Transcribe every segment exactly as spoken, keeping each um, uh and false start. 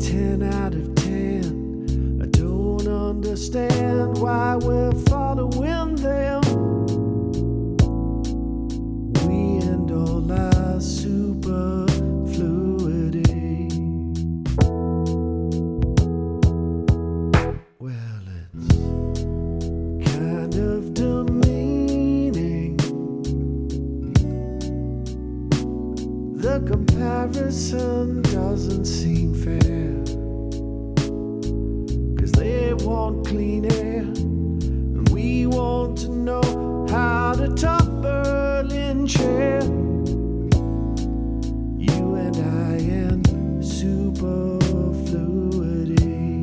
ten out of ten. I don't understand why we're following them. We end all our superfluity. Well, it's kind of demeaning. The comparison doesn't seem fair, 'cause they want clean air, and we want to know how to top Berlin chair. You and I and superfluity.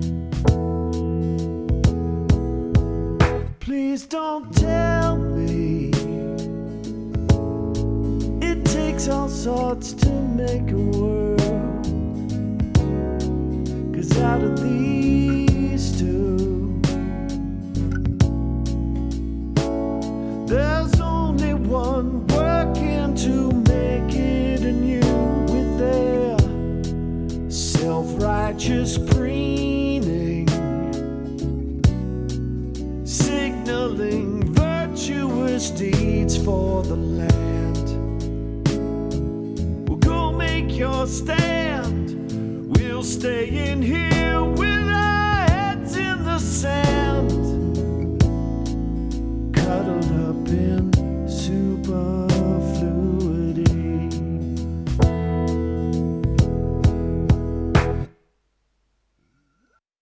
Please don't tell me it takes all sorts to make a world, 'cause out of these two, there's only one working to make it anew, with their self-righteous preening, signaling virtuous deeds for the land. Well, go make your stand. We'll stay in here with our heads in the sand, cuddled up in super